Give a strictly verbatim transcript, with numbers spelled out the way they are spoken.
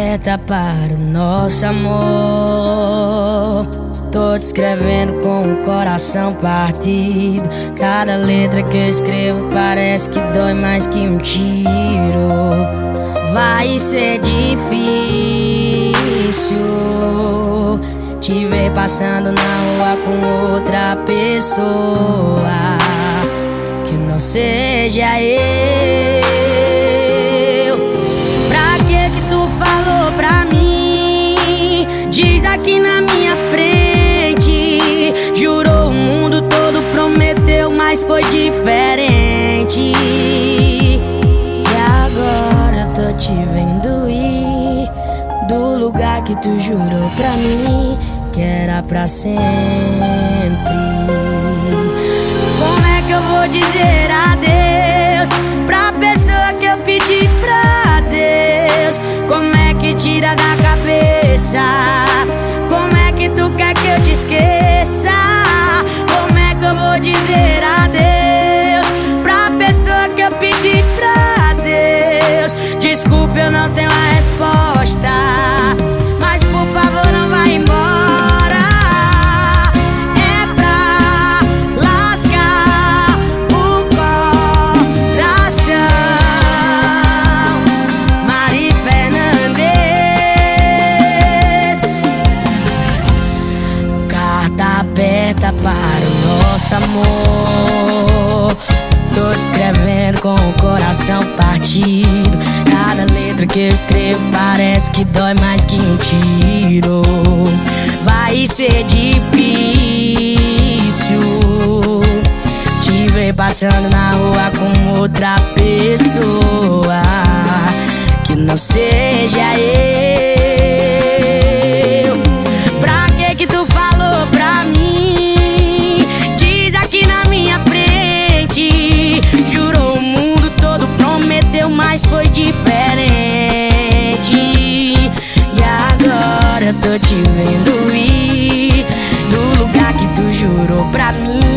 aberta para o nosso amor. Tô te escrevendo com o coração partido. Cada letra que eu escrevo parece que dói mais que um tiro. Vai ser difícil te ver passando na rua com outra pessoa que não seja eu. Pra que que tu falou pra mim? Diz aqui na minha frente. Jurou o mundo todo, prometeu, mas foi diferente. E agora tô te vendo ir do lugar que tu jurou pra mim que era pra sempre. Como é que eu vou dizer adeus pra pessoa que eu pedi pra Deus? Como é que tira da cabeça? Como é que tu quer que eu te esqueça? Como é que eu vou dizer adeus pra pessoa que eu pedi pra Deus? Desculpa, eu não tenho a resposta, mas por favor não vai embora. É pra lascar o coração. Mari Fernandes. Carta aberta para o nosso amor. Tô te escrevendo com o coração partido. Cada letra que eu escrevo parece que dói mais que um tiro. Vai ser difícil te ver passando na rua com outra pessoa que não seja eu. Pra que que tu falou pra mim? Diz aqui na minha frente. Jurou o mundo todo, prometeu, mas foi diferente. E agora eu tô te vendo ir do lugar que tu jurou pra mim